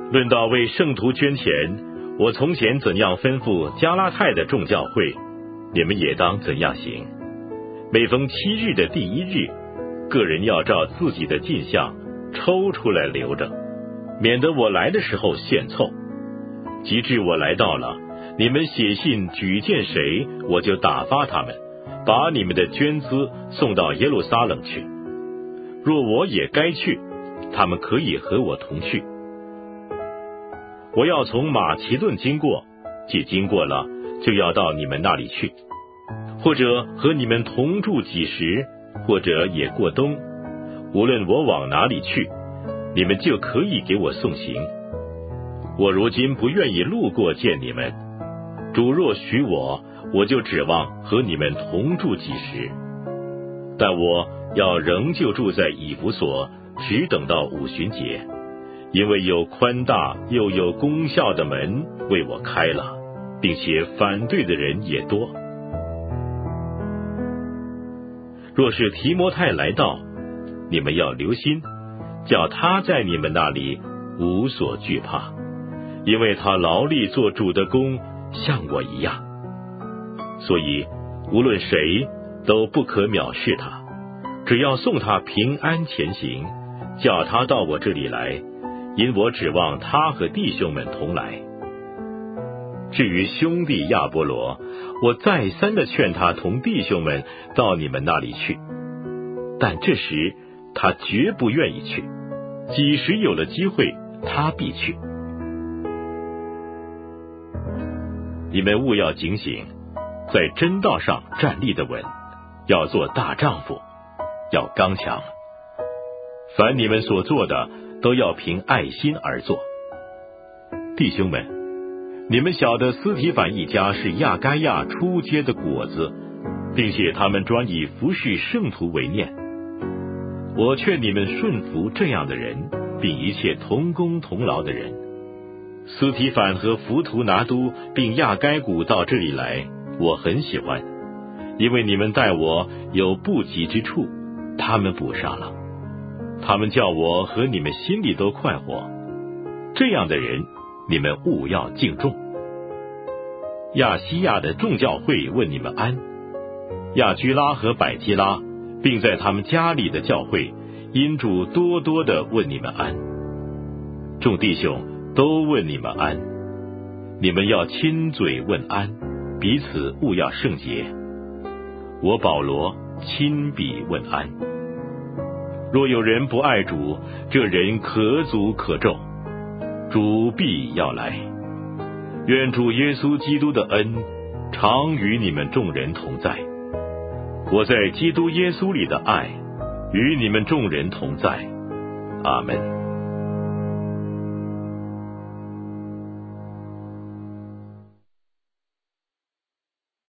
论到为圣徒捐钱，我从前怎样吩咐加拉太的众教会，你们也当怎样行。每逢7日的第1日，个人要照自己的进项抽出来留着，免得我来的时候献凑。及至我来到了，你们写信举荐谁，我就打发他们，把你们的捐资送到耶路撒冷去。若我也该去，他们可以和我同去。我要从马其顿经过，既经过了，就要到你们那里去，或者和你们同住几时，或者也过冬。无论我往哪里去，你们就可以给我送行。我如今不愿意路过见你们，主若许我，我就指望和你们同住几时。但我要仍旧住在以弗所，只等到五旬节，因为有宽大又有功效的门为我开了，并且反对的人也多。若是提摩太来到，你们要留心，叫他在你们那里无所惧怕，因为他劳力做主的工，像我一样。所以无论谁都不可藐视他，只要送他平安前行，叫他到我这里来，因我指望他和弟兄们同来。至于兄弟亚波罗，我再三的劝他同弟兄们到你们那里去，但这时他绝不愿意去，几时有了机会，他必去。你们务要警醒，在真道上站立的稳，要做大丈夫，要刚强。凡你们所做的，都要凭爱心而做。弟兄们，你们晓得斯提反一家是亚该亚初结的果子，并且他们专以服侍圣徒为念。我劝你们顺服这样的人，并一切同工同劳的人。斯提反和弗图拿都并亚该古到这里来，我很喜欢，因为你们待我有不及之处，他们补上了。他们叫我和你们心里都快活。这样的人，你们务要敬重。亚西亚的众教会问你们安。亚居拉和百基拉，并在他们家里的教会，因主多多的问你们安。众弟兄都问你们安。你们要亲嘴问安，彼此务要圣洁。我保罗亲笔问安。若有人不爱主，这人可诅可咒，主必要来。愿主耶稣基督的恩常与你们众人同在。我在基督耶稣里的爱与你们众人同在。阿们。